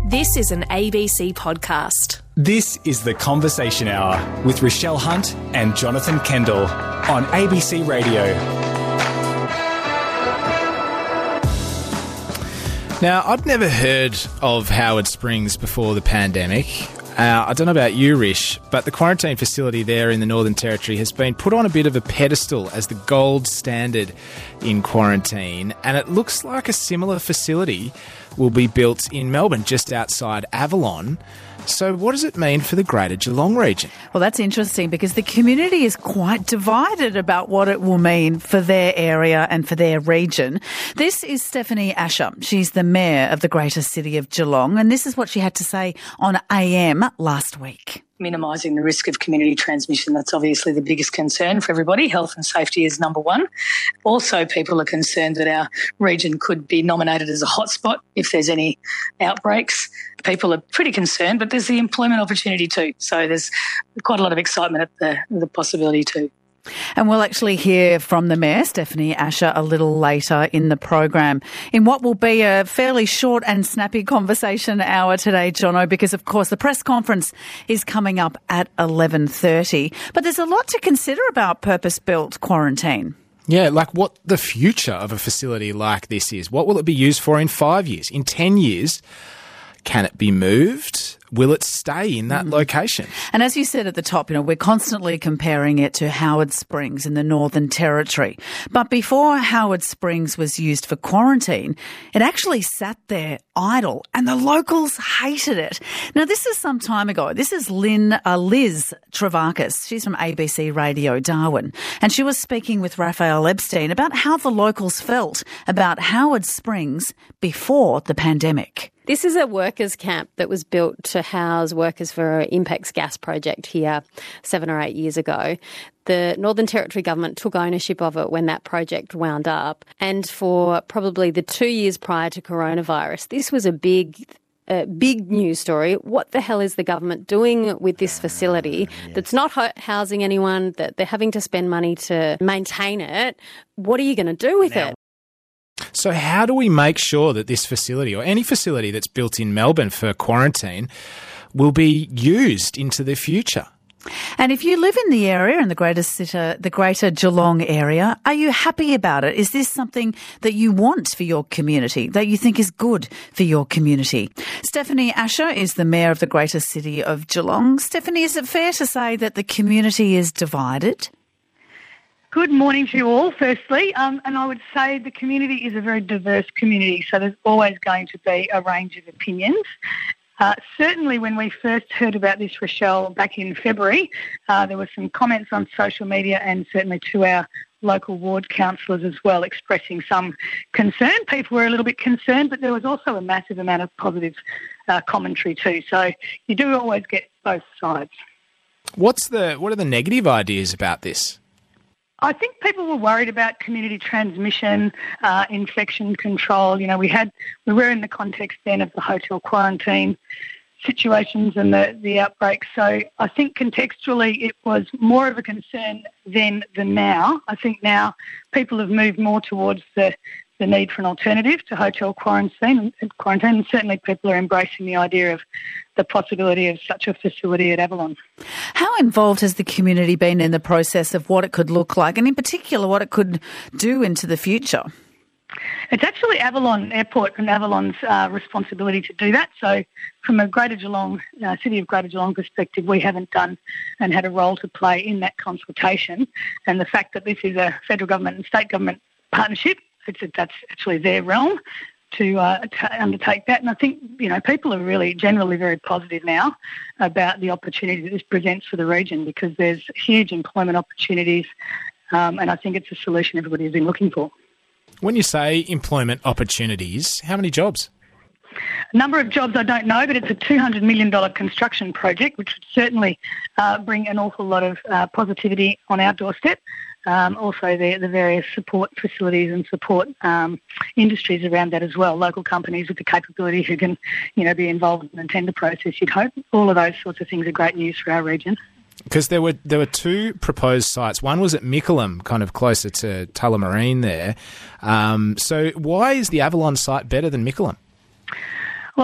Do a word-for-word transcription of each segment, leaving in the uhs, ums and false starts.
This is an A B C podcast. This is The Conversation Hour with Rochelle Hunt and Jonathan Kendall on A B C Radio. Now, I'd never heard of Howard Springs before the pandemic. Uh, I don't know about you, Rish, but the quarantine facility there in the Northern Territory has been put on a bit of a pedestal as the gold standard in quarantine, and it looks like a similar facility will be built in Melbourne, just outside Avalon. So what does it mean for the Greater Geelong region? Well, that's interesting because the community is quite divided about what it will mean for their area and for their region. This is Stephanie Asher. She's the Mayor of the Greater City of Geelong, and this is what she had to say on A M last week. Minimising the risk of community transmission, that's obviously the biggest concern for everybody. Health and safety is number one. Also, people are concerned that our region could be nominated as a hotspot if there's any outbreaks. People are pretty concerned, but there's the employment opportunity too. So there's quite a lot of excitement at the, the possibility too. And we'll actually hear from the Mayor, Stephanie Asher, a little later in the program in what will be a fairly short and snappy conversation hour today, Jono, because, of course, the press conference is coming up at eleven thirty. But there's a lot to consider about purpose-built quarantine. Yeah, like what the future of a facility like this is. What will it be used for in five years, in ten years? Can it be moved? Will it stay in that mm. location? And as you said at the top, you know, we're constantly comparing it to Howard Springs in the Northern Territory. But before Howard Springs was used for quarantine, it actually sat there idle and the locals hated it. Now, this is some time ago. This is Lynn, uh, Liz Travakis. She's from A B C Radio Darwin. And she was speaking with Raphael Epstein about how the locals felt about Howard Springs before the pandemic. This is a workers' camp that was built to house workers for an Impex gas project here seven or eight years ago. The Northern Territory government took ownership of it when that project wound up. And for probably the two years prior to coronavirus, this was a big A big news story. What the hell is the government doing with this facility that's not ho- housing anyone, that they're having to spend money to maintain it? What are you going to do with now, it? So how do we make sure that this facility or any facility that's built in Melbourne for quarantine will be used into the future? And if you live in the area, in the greater city, the greater Geelong area, are you happy about it? Is this something that you want for your community, that you think is good for your community? Stephanie Asher is the Mayor of the Greater City of Geelong. Stephanie, is it fair to say that the community is divided? Good morning to you all, firstly. Um, and I would say the community is a very diverse community, so there's always going to be a range of opinions. Uh, certainly when we first heard about this, Rochelle, back in February, uh, there were some comments on social media and certainly to our local ward councillors as well expressing some concern. People were a little bit concerned, but there was also a massive amount of positive uh, commentary too. So you do always get both sides. What's the what are the negative ideas about this? I think people were worried about community transmission, uh, infection control. You know, we had we were in the context then of the hotel quarantine situations and the, the outbreaks. So I think contextually it was more of a concern then than now. I think now people have moved more towards the, the need for an alternative to hotel quarantine, and quarantine. And certainly people are embracing the idea of the possibility of such a facility at Avalon. How involved has the community been in the process of what it could look like, and in particular what it could do into the future? It's actually Avalon Airport and Avalon's uh, responsibility to do that. So from a Greater Geelong, uh, City of Greater Geelong perspective, we haven't done and had a role to play in that consultation. And the fact that this is a federal government and state government partnership, it's, that's actually their realm to, uh, to undertake that. And I think, you know, people are really generally very positive now about the opportunity that this presents for the region, because there's huge employment opportunities, um, and I think it's a solution everybody has been looking for. When you say employment opportunities, how many jobs? A number of jobs I don't know, but it's a two hundred million dollars construction project, which would certainly uh, bring an awful lot of uh, positivity on our doorstep. Um, also, the, the various support facilities and support um, industries around that as well. Local companies with the capability who can, you know, be involved in the tender process, you'd hope. All of those sorts of things are great news for our region. Because there were there were two proposed sites. One was at Mickleham, kind of closer to Tullamarine there. Um, so why is the Avalon site better than Mickleham? Well,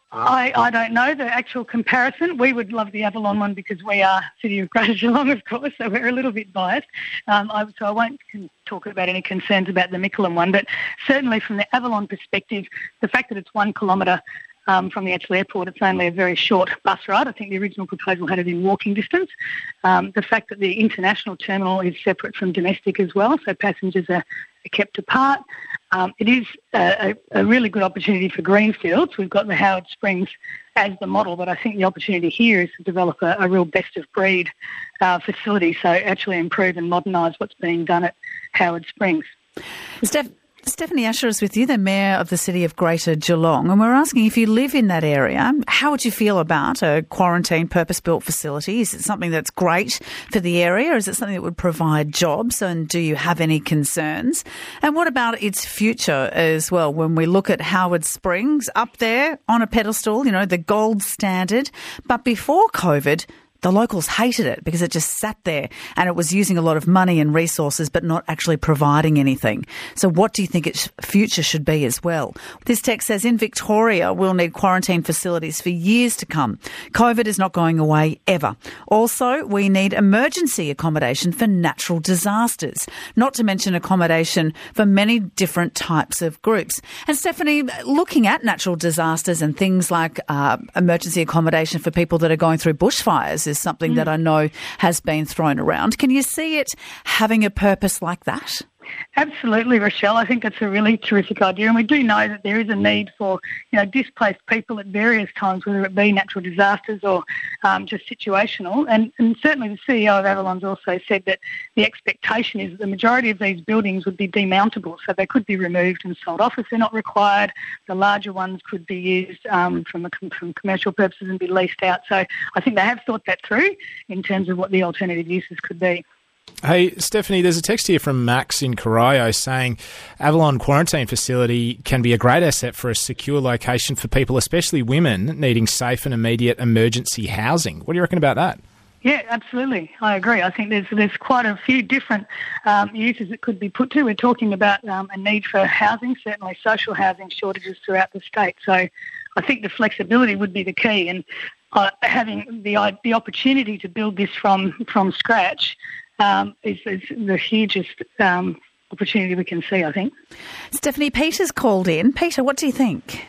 I, I don't know the actual comparison. We would love the Avalon one because we are City of Greater Geelong, of course, so we're a little bit biased. Um, I, so I won't talk about any concerns about the Mickleham one, but certainly from the Avalon perspective, the fact that it's one kilometre um, from the actual airport, it's only a very short bus ride. I think the original proposal had it in walking distance. Um, the fact that the international terminal is separate from domestic as well, so passengers are, are kept apart. Um, it is a, a really good opportunity for greenfields. We've got the Howard Springs as the model, but I think the opportunity here is to develop a, a real best-of-breed uh, facility, so actually improve and modernise what's being done at Howard Springs. Steph, Stephanie Asher is with you, the Mayor of the City of Greater Geelong, and we're asking if you live in that area, how would you feel about a quarantine purpose-built facility? Is it something that's great for the area, or is it something that would provide jobs, and do you have any concerns? And what about its future as well? When we look at Howard Springs, up there on a pedestal, you know, the gold standard, but before COVID, the locals hated it because it just sat there and it was using a lot of money and resources but not actually providing anything. So what do you think its future should be as well? This text says, in Victoria, we'll need quarantine facilities for years to come. COVID is not going away ever. Also, we need emergency accommodation for natural disasters, not to mention accommodation for many different types of groups. And Stephanie, looking at natural disasters and things like uh, emergency accommodation for people that are going through bushfires is something mm. that I know has been thrown around. Can you see it having a purpose like that? Absolutely, Rochelle. I think that's a really terrific idea, and we do know that there is a need for, you know, displaced people at various times, whether it be natural disasters or um, just situational. And, and certainly the C E O of Avalon's also said that the expectation is that the majority of these buildings would be demountable, so they could be removed and sold off if they're not required. The larger ones could be used um, from, a, from commercial purposes and be leased out. So I think they have thought that through in terms of what the alternative uses could be. Hey, Stephanie, there's a text here from Max in Corio saying Avalon Quarantine Facility can be a great asset for a secure location for people, especially women, needing safe and immediate emergency housing. What do you reckon about that? Yeah, absolutely. I agree. I think there's there's quite a few different um, uses it could be put to. We're talking about um, a need for housing, certainly social housing shortages throughout the state. So I think the flexibility would be the key, and uh, having the the opportunity to build this from, from scratch Um, is, is the hugest um, opportunity we can see, I think. Stephanie, Peter's called in. Peter, what do you think?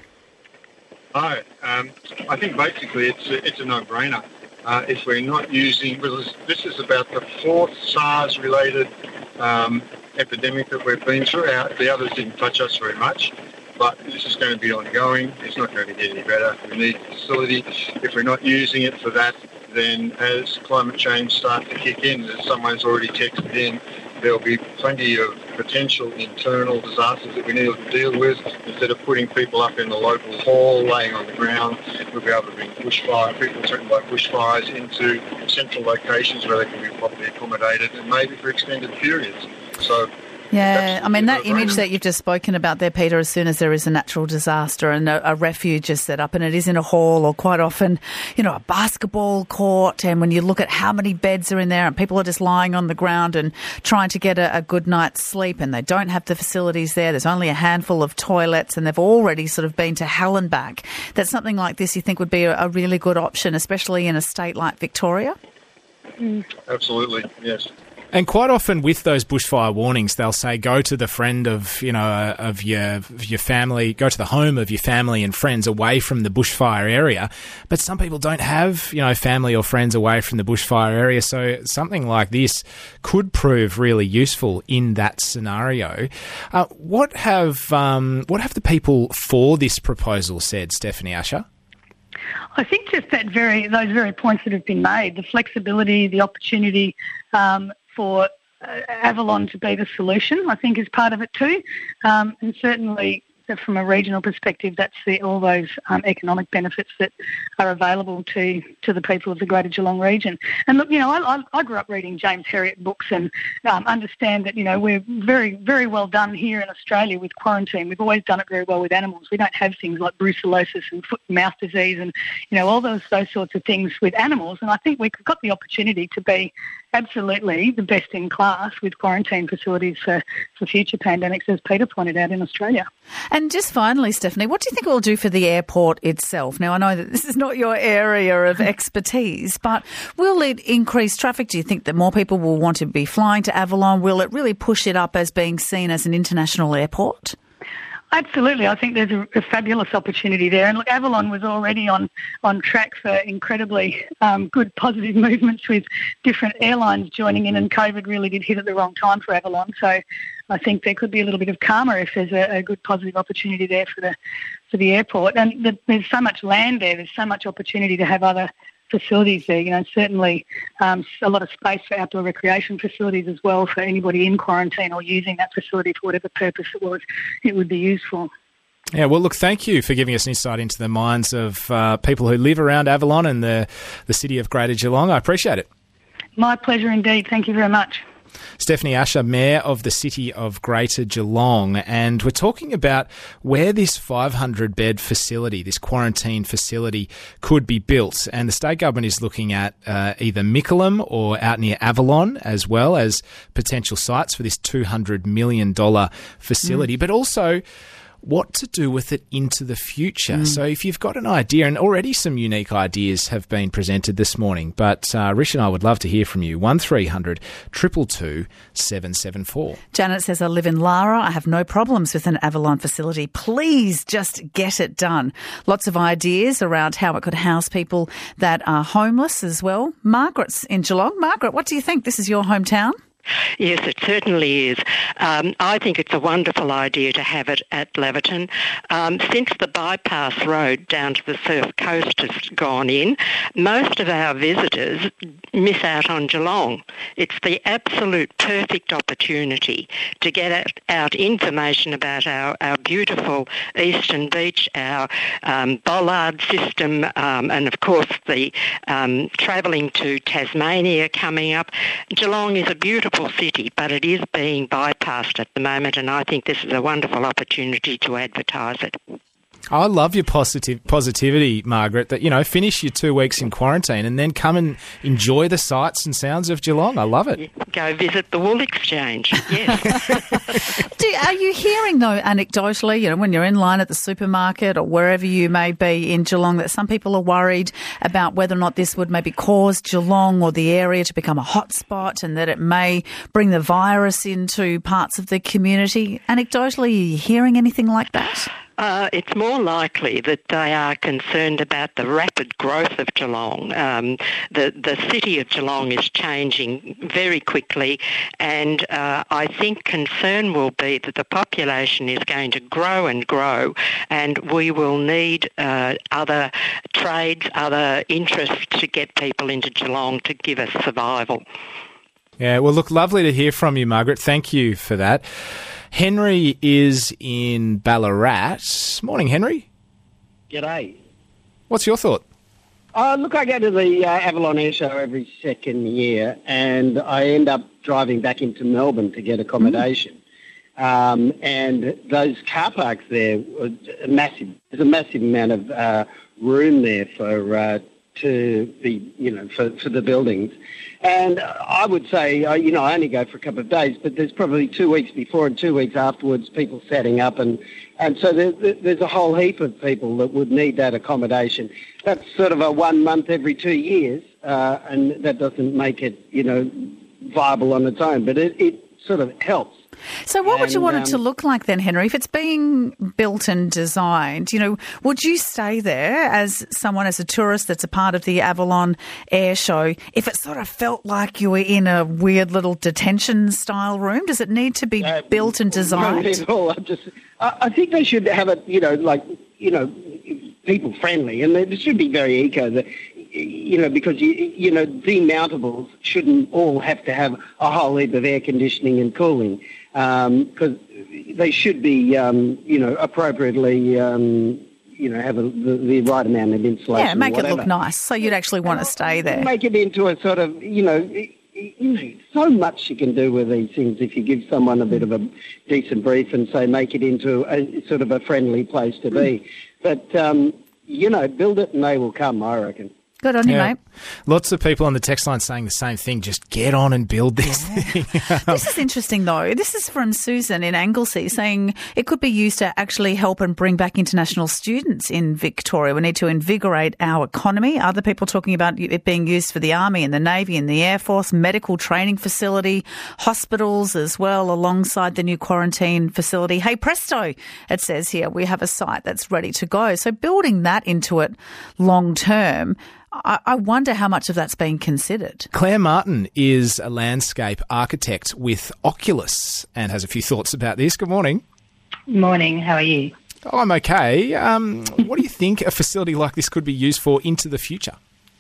Hi. Um, I think basically it's a, it's a no-brainer. Uh, if we're not using... Well, this is about the fourth SARS-related um, epidemic that we've been through. Our, the others didn't touch us very much, but this is going to be ongoing. It's not going to get any better. We need a facility. If we're not using it for that, then as climate change starts to kick in, as someone's already texted in, there'll be plenty of potential internal disasters that we need to deal with. Instead of putting people up in the local hall, laying on the ground, we'll be able to bring bushfire, people threatened by bushfires into central locations where they can be properly accommodated, and maybe for extended periods. So Yeah, I mean, that image that you've just spoken about there, Peter, as soon as there is a natural disaster and a, a refuge is set up, and it is in a hall or quite often, you know, a basketball court, and when you look at how many beds are in there and people are just lying on the ground and trying to get a, a good night's sleep, and they don't have the facilities there, there's only a handful of toilets, and they've already sort of been to hell and back, that something like this you think would be a, a really good option, especially in a state like Victoria? Mm. Absolutely, yes. And quite often with those bushfire warnings, they'll say, go to the friend of, you know, uh, of your of your family, go to the home of your family and friends away from the bushfire area. But some people don't have, you know, family or friends away from the bushfire area. So something like this could prove really useful in that scenario. Uh, what have um, what have the people for this proposal said, Stephanie Asher? I think just that very those very points that have been made, the flexibility, the opportunity um, for uh, Avalon to be the solution, I think is part of it too. Um, and certainly from a regional perspective, that's the, all those um, economic benefits that are available to, to the people of the Greater Geelong region. And look, you know, I, I grew up reading James Herriot books and um, understand that, you know, we're very, very well done here in Australia with quarantine. We've always done it very well with animals. We don't have things like brucellosis and foot and mouth disease and, you know, all those those sorts of things with animals. And I think we've got the opportunity to be absolutely the best in class with quarantine facilities for, for future pandemics, as Peter pointed out, in Australia. And just finally, Stephanie, what do you think it will do for the airport itself? Now, I know that this is not your area of expertise, but will it increase traffic? Do you think that more people will want to be flying to Avalon? Will it really push it up as being seen as an international airport? Absolutely. I think there's a, a fabulous opportunity there. And look, Avalon was already on, on track for incredibly um, good positive movements with different airlines joining in, and COVID really did hit at the wrong time for Avalon. So I think there could be a little bit of karma if there's a, a good positive opportunity there for the for the airport. And the, there's so much land there. There's so much opportunity to have other facilities there. You know, certainly um, a lot of space for outdoor recreation facilities as well for anybody in quarantine or using that facility for whatever purpose it was it would be used for. Yeah, well, look, thank you for giving us an insight into the minds of uh, people who live around Avalon and the, the city of Greater Geelong. I appreciate it. My pleasure indeed. Thank you very much. Stephanie Asher, Mayor of the City of Greater Geelong, and we're talking about where this five hundred bed facility, this quarantine facility, could be built. And the state government is looking at uh, either Mickleham or out near Avalon as well as potential sites for this two hundred million dollars facility, mm. but also what to do with it into the future. Mm. So if you've got an idea, and already some unique ideas have been presented this morning, but uh, Rish and I would love to hear from you. one three hundred, two two two, seven seven four. Janet says, I live in Lara. I have no problems with an Avalon facility. Please just get it done. Lots of ideas around how it could house people that are homeless as well. Margaret's in Geelong. Margaret, what do you think? This is your hometown. Yes, it certainly is. Um, I think it's a wonderful idea to have it at Laverton. Um, since the bypass road down to the Surf Coast has gone in, most of our visitors miss out on Geelong. It's the absolute perfect opportunity to get out information about our, our beautiful eastern beach, our um, bollard system, um, and of course the um, travelling to Tasmania coming up. Geelong is a beautiful city, but it is being bypassed at the moment, and I think this is a wonderful opportunity to advertise it. I love your positive positivity, Margaret, that, you know, finish your two weeks in quarantine and then come and enjoy the sights and sounds of Geelong. I love it. Go visit the Wool Exchange, yes. Do, are you hearing, though, anecdotally, you know, when you're in line at the supermarket or wherever you may be in Geelong, that some people are worried about whether or not this would maybe cause Geelong or the area to become a hotspot and that it may bring the virus into parts of the community? Anecdotally, are you hearing anything like that? Uh, it's more likely that they are concerned about the rapid growth of Geelong. Um, the, the city of Geelong is changing very quickly, and uh, I think concern will be that the population is going to grow and grow, and we will need uh, other trades, other interests to get people into Geelong to give us survival. Yeah, well, look, lovely to hear from you, Margaret. Thank you for that. Henry is in Ballarat. Morning, Henry. G'day. What's your thought? Uh, look, I go to the uh, Avalon Air Show every second year, and I end up driving back into Melbourne to get accommodation. Mm. Um, and those car parks there, are massive. There's a massive amount of uh, room there for uh, to be, you know, for, for the buildings. And I would say, uh, you know, I only go for a couple of days, but there's probably two weeks before and two weeks afterwards, people setting up. And, and so there, there's a whole heap of people that would need that accommodation. That's sort of a one month every two years, uh, and that doesn't make it, you know, viable on its own, but it, it sort of helps. So what and, would you want um, it to look like then, Henry? If it's being built and designed, you know, would you stay there as someone, as a tourist that's a part of the Avalon Air Show, if it sort of felt like you were in a weird little detention style room? Does it need to be uh, built and designed? Not at all. I just, I, I think they should have it, you know, like, you know, people friendly, and they should be very eco. The, you know, because, you, you know, demountables shouldn't all have to have a whole heap of air conditioning and cooling, because um, they should be, um, you know, appropriately, um, you know, have a, the, the right amount of insulation. Yeah, make or it look nice, so you'd actually want to stay there. Make it into a sort of, you know, you know, so much you can do with these things if you give someone a bit of a decent brief and say make it into a sort of a friendly place to be. But, um, you know, build it and they will come, I reckon. Good on you, Yeah. mate. Lots of people on the text line saying the same thing. Just get on and build this thing. This is interesting, though. This is from Susan in Anglesey saying it could be used to actually help and bring back international students in Victoria. We need to invigorate our economy. Other people talking about it being used for the Army and the Navy and the Air Force, medical training facility, hospitals as well, alongside the new quarantine facility. Hey, presto, it says here, we have a site that's ready to go. So building that into it long term, I, I wonder how much of that's being considered. Claire Martin is a landscape architect with Oculus and has a few thoughts about this. Good morning. Morning, how are you? Oh, I'm okay. Um, what do you think a facility like this could be used for into the future?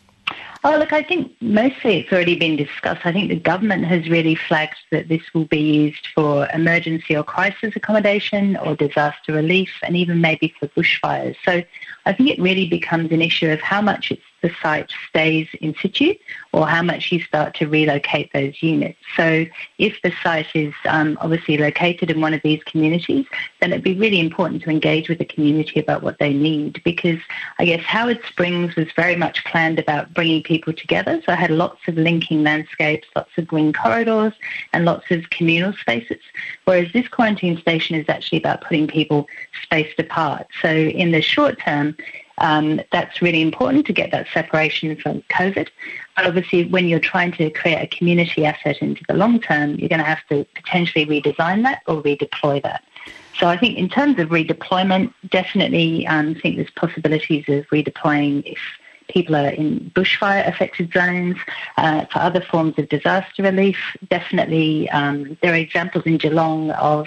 Oh, look, I think mostly it's already been discussed. I think the government has really flagged that this will be used for emergency or crisis accommodation or disaster relief and even maybe for bushfires. So I think it really becomes an issue of how much it's the site stays in situ or how much you start to relocate those units. So if the site is um, obviously located in one of these communities, then it'd be really important to engage with the community about what they need, because I guess Howard Springs was very much planned about bringing people together. So I had lots of linking landscapes, lots of green corridors and lots of communal spaces, whereas this quarantine station is actually about putting people spaced apart. So in the short term, Um, that's really important to get that separation from COVID. But obviously, when you're trying to create a community asset into the long term, you're going to have to potentially redesign that or redeploy that. So I think in terms of redeployment, definitely um, think there's possibilities of redeploying if people are in bushfire-affected zones. Uh, for other forms of disaster relief, definitely um, there are examples in Geelong of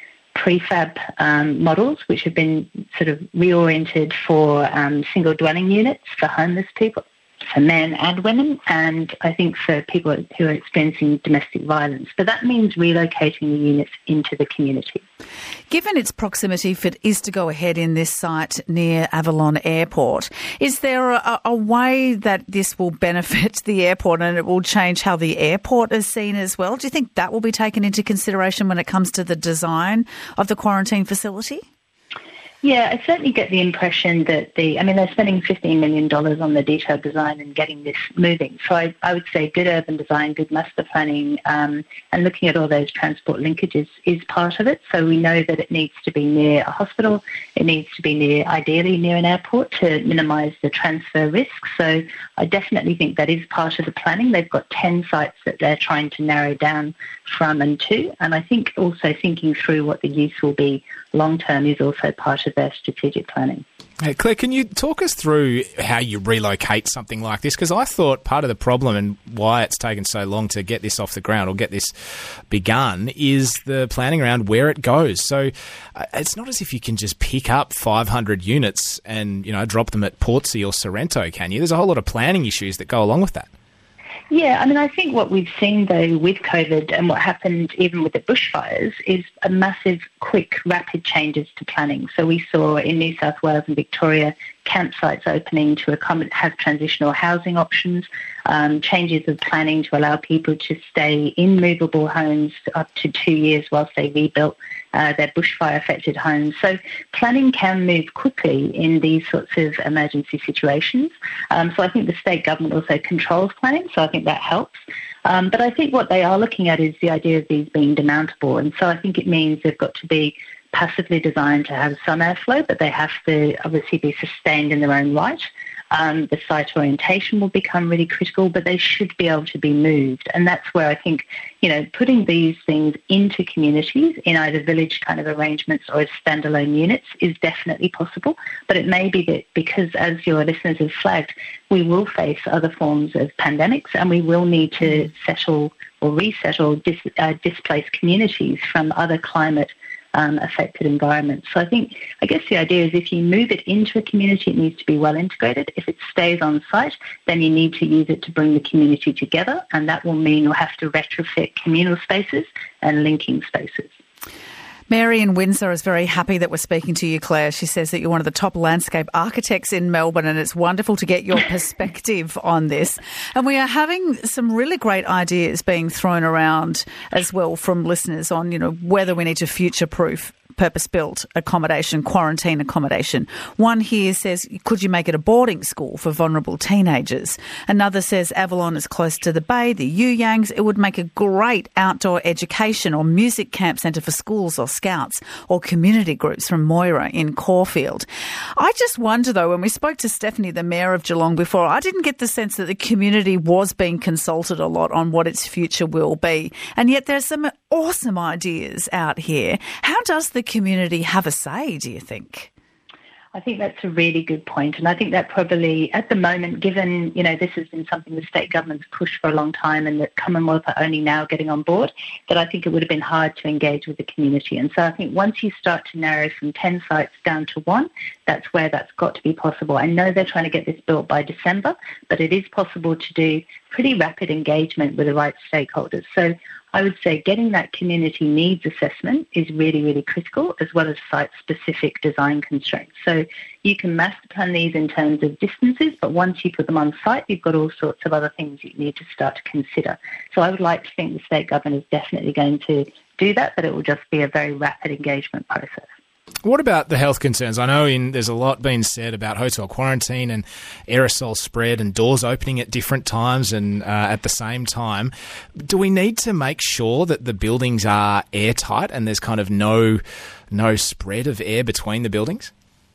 prefab um, models which have been sort of reoriented for um, single dwelling units for homeless people, for men and women, and I think for people who are experiencing domestic violence. But that means relocating the units into the community. Given its proximity, if it is to go ahead in this site near Avalon Airport, is there a, a way that this will benefit the airport and it will change how the airport is seen as well? Do you think that will be taken into consideration when it comes to the design of the quarantine facility? Yeah, I certainly get the impression that the, I mean, they're spending fifteen million dollars on the detailed design and getting this moving. So I, I would say good urban design, good master planning, um, and looking at all those transport linkages is part of it. So we know that it needs to be near a hospital. It needs to be near, ideally near an airport to minimise the transfer risk. So I definitely think that is part of the planning. They've got ten sites that they're trying to narrow down from and to. And I think also thinking through what the use will be long term is also part of their strategic planning. Hey, Claire, can you talk us through how you relocate something like this? Because I thought part of the problem and why it's taken so long to get this off the ground or get this begun is the planning around where it goes. So uh, it's not as if you can just pick up five hundred units and, you know, drop them at Portsea or Sorrento, can you? There's a whole lot of planning issues that go along with that. Yeah, I mean, I think what we've seen, though, with COVID and what happened even with the bushfires is a massive, quick, rapid changes to planning. So we saw in New South Wales and Victoria campsites opening to accommodate, have transitional housing options, um, changes of planning to allow people to stay in movable homes up to two years whilst they rebuilt uh, their bushfire-affected homes. So planning can move quickly in these sorts of emergency situations. Um, so I think the state government also controls planning, so I think that helps. Um, but I think what they are looking at is the idea of these being demountable. And so I think it means they've got to be passively designed to have some airflow, but they have to obviously be sustained in their own right. Um, the site orientation will become really critical, but they should be able to be moved. And that's where I think, you know, putting these things into communities in either village kind of arrangements or as standalone units is definitely possible. But it may be that because, as your listeners have flagged, we will face other forms of pandemics and we will need to settle or resettle dis, uh, displaced communities from other climate Um, affected environments. So I think, I guess the idea is if you move it into a community, it needs to be well integrated. If it stays on site, then you need to use it to bring the community together, and that will mean you'll have to retrofit communal spaces and linking spaces. Mary in Windsor is very happy that we're speaking to you, Claire. She says that you're one of the top landscape architects in Melbourne and it's wonderful to get your perspective on this. And we are having some really great ideas being thrown around as well from listeners on, you know, whether we need to future-proof purpose-built accommodation, quarantine accommodation. One here says, could you make it a boarding school for vulnerable teenagers? Another says, Avalon is close to the bay, the Yuyangs. It would make a great outdoor education or music camp centre for schools or scouts or community groups from Moira in Caulfield. I just wonder, though, when we spoke to Stephanie, the Mayor of Geelong, before, I didn't get the sense that the community was being consulted a lot on what its future will be. And yet there's some awesome ideas out here. How does the community have a say, do you think? I think that's a really good point. And I think that probably, at the moment, given, you know, this has been something the state government's pushed for a long time and that Commonwealth are only now getting on board, that I think it would have been hard to engage with the community. And so I think once you start to narrow from ten sites down to one, that's where that's got to be possible. I know they're trying to get this built by December, but it is possible to do pretty rapid engagement with the right stakeholders. So I would say getting that community needs assessment is really, really critical, as well as site-specific design constraints. So you can master plan these in terms of distances, but once you put them on site, you've got all sorts of other things you need to start to consider. So I would like to think the state government is definitely going to do that, but it will just be a very rapid engagement process. What about the health concerns? I know in, there's a lot being said about hotel quarantine and aerosol spread and doors opening at different times and uh, at the same time. Do we need to make sure that the buildings are airtight and there's kind of no no spread of air between the buildings?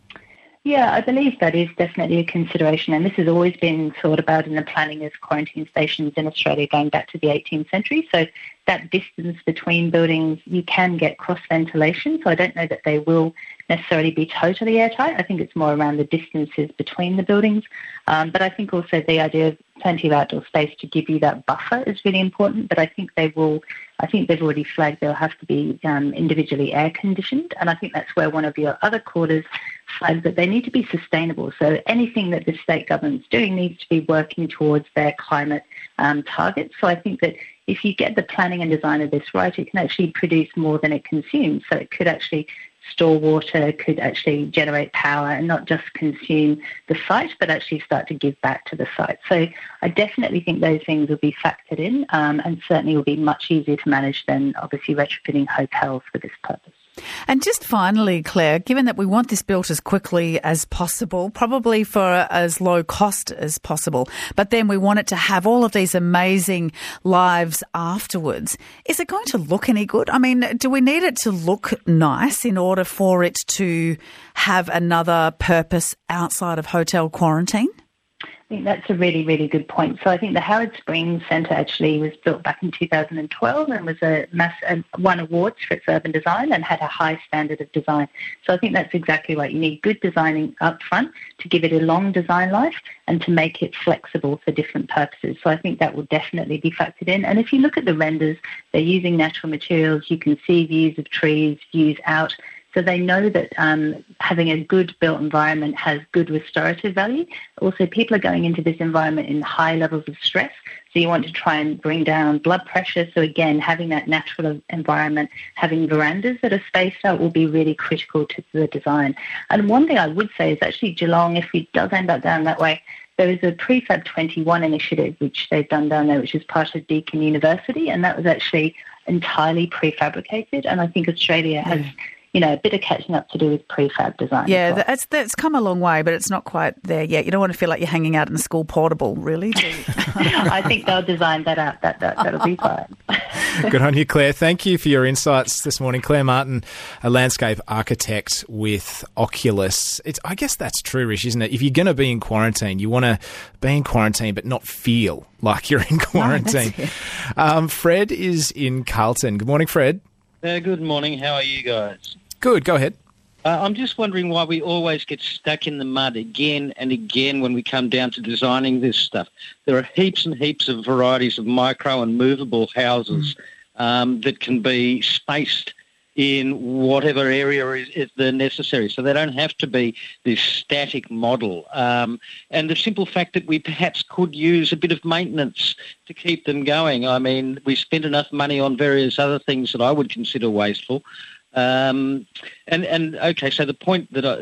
Yeah, I believe that is definitely a consideration, and this has always been thought about in the planning of quarantine stations in Australia going back to the eighteenth century. So that distance between buildings, you can get cross-ventilation, so I don't know that they will necessarily be totally airtight. I think it's more around the distances between the buildings. Um, but I think also the idea of plenty of outdoor space to give you that buffer is really important, but I think they will, I think they've already flagged they'll have to be um, individually air-conditioned, and I think that's where one of your other quarters flags that they need to be sustainable. So anything that the state government's doing needs to be working towards their climate um, targets. So I think that if you get the planning and design of this right, it can actually produce more than it consumes. So it could actually store water, could actually generate power and not just consume the site, but actually start to give back to the site. So I definitely think those things will be factored in um, and certainly will be much easier to manage than obviously retrofitting hotels for this purpose. And just finally, Claire, given that we want this built as quickly as possible, probably for as low cost as possible, but then we want it to have all of these amazing lives afterwards, is it going to look any good? I mean, do we need it to look nice in order for it to have another purpose outside of hotel quarantine? I think that's a really, really good point. So I think the Howard Springs Centre actually was built back in two thousand twelve and was a mass, uh, won awards for its urban design and had a high standard of design. So I think that's exactly right. You need good designing up front to give it a long design life and to make it flexible for different purposes. So I think that will definitely be factored in. And if you look at the renders, they're using natural materials. You can see views of trees, views out. So they know that um, having a good built environment has good restorative value. Also, people are going into this environment in high levels of stress. So you want to try and bring down blood pressure. So again, having that natural environment, having verandas that are spaced out will be really critical to the design. And one thing I would say is actually Geelong, if it does end up down that way, there is a Prefab twenty-one initiative which they've done down there, which is part of Deakin University, and that was actually entirely prefabricated. And I think Australia has... Mm. you know, a bit of catching up to do with prefab design. Yeah, well. that's that's come a long way, but it's not quite there yet. You don't want to feel like you're hanging out in the school portable, really, do you? I think they'll design that out. That, that, that'll be fine. Good on you, Claire. Thank you for your insights this morning. Claire Martin, a landscape architect with Oculus. It's, I guess that's true, Rish, isn't it? If you're going to be in quarantine, you want to be in quarantine but not feel like you're in quarantine. No, um, Fred is in Carlton. Good morning, Fred. Uh, good morning. How are you guys? Good. Go ahead. Uh, I'm just wondering why we always get stuck in the mud again and again when we come down to designing this stuff. There are heaps and heaps of varieties of micro and movable houses mm. um, that can be spaced in whatever area is, is the necessary. So they don't have to be this static model. Um, and the simple fact that we perhaps could use a bit of maintenance to keep them going. I mean, we spend enough money on various other things that I would consider wasteful. Um, and, and okay, so the point that I,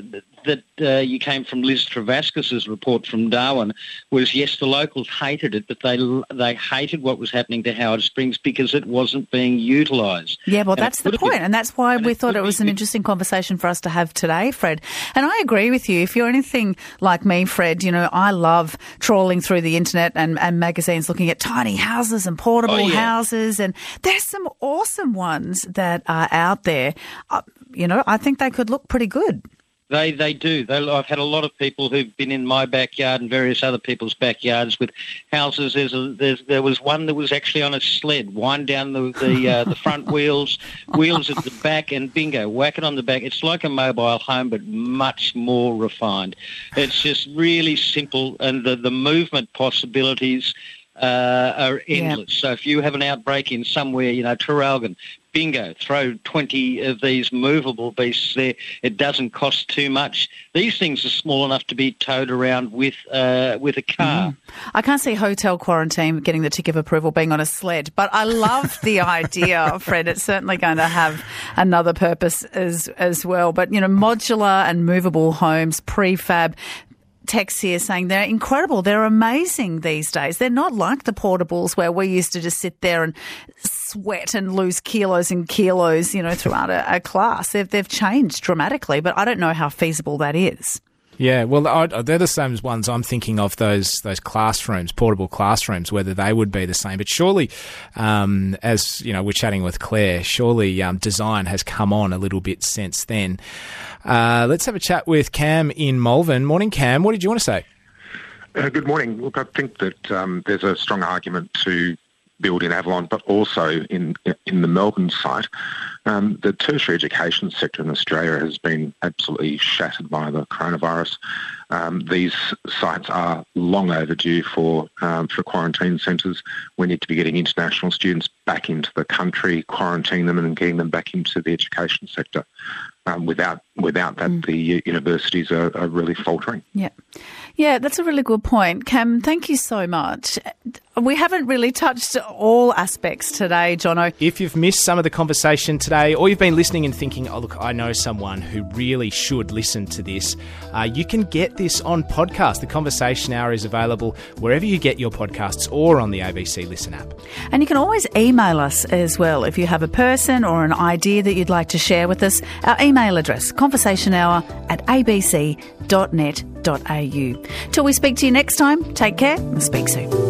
that uh, you came from Liz Travaskis's report from Darwin was, yes, the locals hated it, but they they hated what was happening to Howard Springs because it wasn't being utilised. Yeah, well, And that's the it point, been- and that's why and we it thought could it was be- an interesting conversation for us to have today, Fred. And I agree with you. If you're anything like me, Fred, you know, I love trawling through the internet and, and magazines looking at tiny houses and portable Oh, yeah. houses, and there's some awesome ones that are out there. Uh, you know, I think they could look pretty good. They they do. They, I've had a lot of people who've been in my backyard and various other people's backyards with houses. There's, a, there's there was one that was actually on a sled, wind down the the, uh, the front wheels, wheels at the back, and bingo, whack it on the back. It's like a mobile home, but much more refined. It's just really simple, and the the movement possibilities uh, are endless. So if you have an outbreak in somewhere, you know, Traralgon, bingo, throw twenty of these movable beasts there. It doesn't cost too much. These things are small enough to be towed around with uh, with a car. Mm. I can't see hotel quarantine getting the tick of approval being on a sled, but I love the idea, Fred. It's certainly going to have another purpose as as well. But, you know, modular and movable homes, prefab. Text here saying they're incredible. They're amazing these days. They're not like the portables where we used to just sit there and sweat and lose kilos and kilos, you know, throughout a, a class. They've, they've changed dramatically, but I don't know how feasible that is. Yeah, well, I, they're the same ones I'm thinking of, those those classrooms, portable classrooms, whether they would be the same. But surely, um, as you know, we're chatting with Claire, surely um, design has come on a little bit since then. Uh, let's have a chat with Cam in Malvern. Morning, Cam. What did you want to say? Uh, good morning. Look, I think that um, there's a strong argument to build in Avalon, but also in in the Melbourne site. Um, the tertiary education sector in Australia has been absolutely shattered by the coronavirus. Um, these sites are long overdue for um, for quarantine centres. We need to be getting international students back into the country, quarantining them and getting them back into the education sector. Um, without without that, mm. the universities are, are really faltering. Yeah. Yeah, that's a really good point. Cam, thank you so much. We haven't really touched all aspects today, Jono. If you've missed some of the conversation today, or you've been listening and thinking, oh, look, I know someone who really should listen to this, uh, you can get this on podcast. The Conversation Hour is available wherever you get your podcasts or on the A B C Listen app. And you can always email us as well if you have a person or an idea that you'd like to share with us. Our email address, conversationhour at a b c dot net dot a u. Till we speak to you next time, take care and speak soon.